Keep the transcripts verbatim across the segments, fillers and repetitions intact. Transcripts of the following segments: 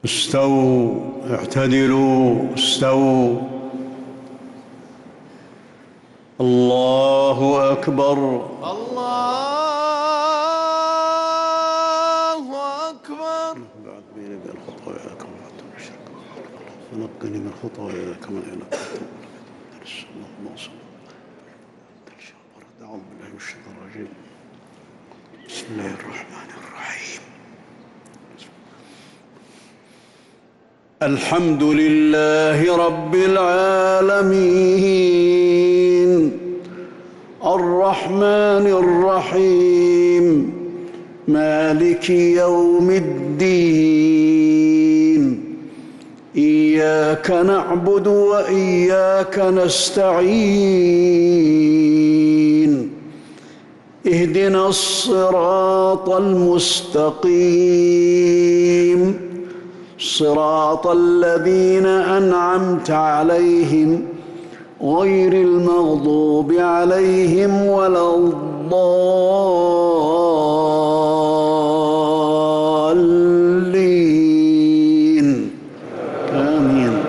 استووا اعتدلوا استووا. الله أكبر. الله أكبر. بعد بيني بين خطاياي كما بعدت الشرك ونقني من خطاياي كما ينقى اللهم صل أعوذ بالله من الشيطان الرجيم. بسم الله الرحمن الرحيم. الحمد لله رب العالمين الرحمن الرحيم مالك يوم الدين. إياك نعبد وإياك نستعين. اهدنا الصراط المستقيم صراط الذين أنعمت عليهم غير المغضوب عليهم ولا الضالين. آمين.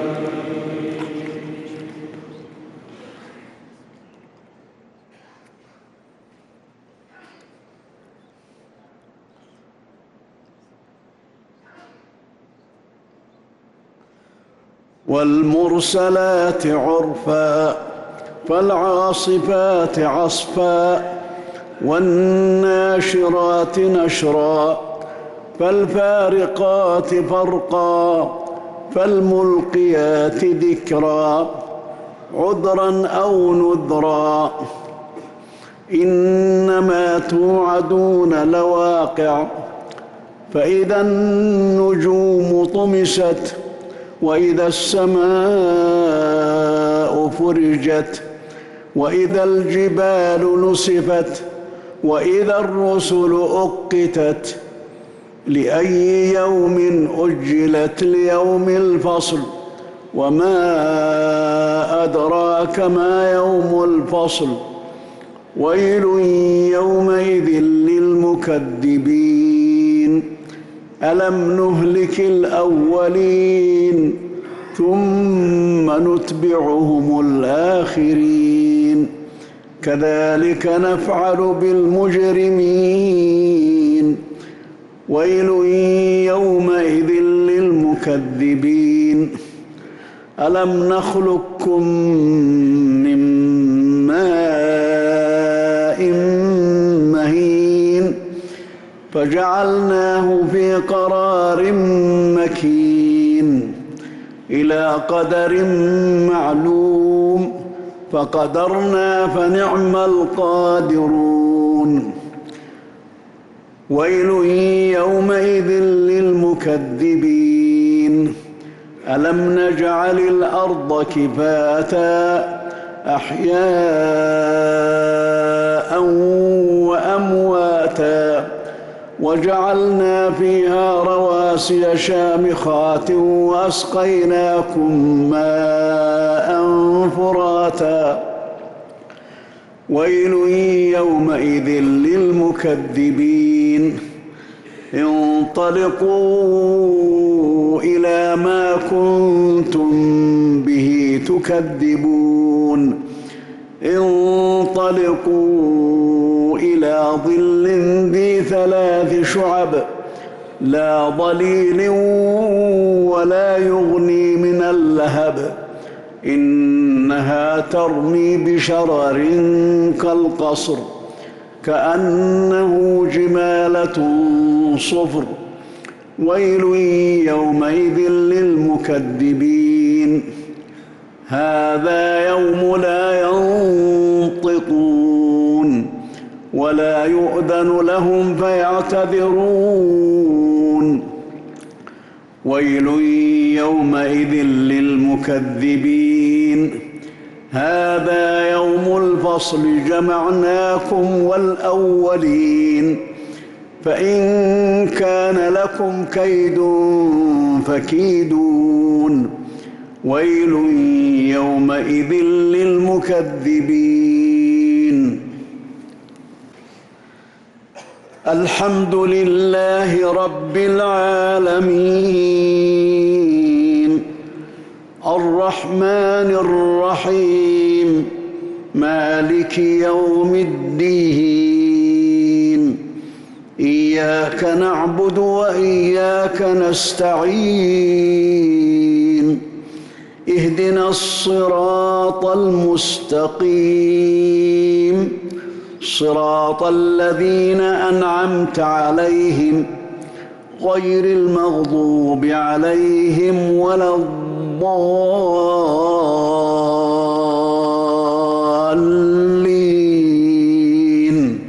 والمرسلات عرفا فالعاصفات عصفا والناشرات نشرا فالفارقات فرقا فالملقيات ذكرا عذرا أو نذرا. إنما توعدون لواقع. فإذا النجوم طمست وإذا السماء فرجت وإذا الجبال نسفت وإذا الرسل أقتت لأي يوم أجلت ليوم الفصل وما أدراك ما يوم الفصل. ويل يومئذ للمكذبين. ألم نهلك الأولين ثم نتبعهم الآخرين كذلك نفعل بالمجرمين. ويل يومئذ للمكذبين. ألم نخلقكم من ماء مهين فجعلناه في قرار مكين إلى قدر معلوم فقدرنا فنعم القادرون. ويل يومئذ للمكذبين. ألم نجعل الأرض كفاتا أحياء وأمواتا وجعلنا فيها رواسي شامخات وأسقيناكم ماء فراتا. ويل يومئذ للمكذبين. انطلقوا إلى ما كنتم به تكذبون. انطلقوا إلى ظل ذي ثلاث شعب لا ظليل ولا يغني من اللهب إنها ترمي بشرر كالقصر كأنه جمالة صفر. ويل يومئذ للمكذبين. هذا يوم لا ينطقون ولا يؤذن لهم فيعتذرون. ويل يومئذ للمكذبين. هذا يوم الفصل جمعناكم والأولين فإن كان لكم كيد فكيدون. ويل يومئذ للمكذبين. الحمد لله رب العالمين الرحمن الرحيم مالك يوم الدين إياك نعبد وإياك نستعين اهدنا الصراط المستقيم صراط الذين أنعمت عليهم غير المغضوب عليهم ولا الضالين.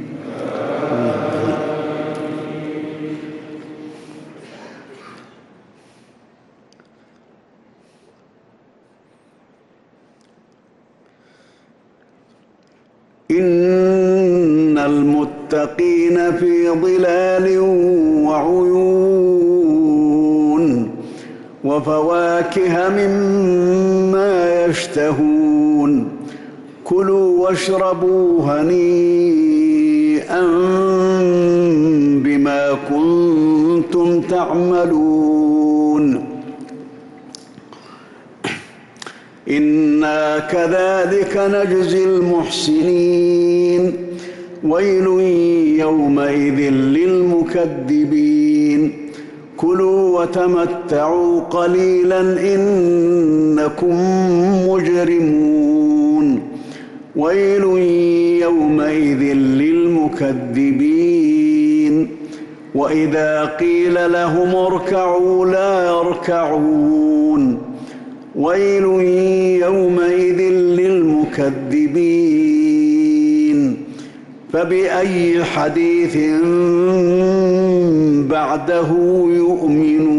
إن المتقين في ظلال وعيون وفواكه مما يشتهون كلوا واشربوا هنيئا بما كنتم تعملون إنا كذلك نجزي المحسنين ويل يومئذ للمكذبين كلوا وتمتعوا قليلا إنكم مجرمون ويل يومئذ للمكذبين وإذا قيل لهم اركعوا لا يركعون ويل يومئذ للمكذبين فبأي حديث بعده يؤمنون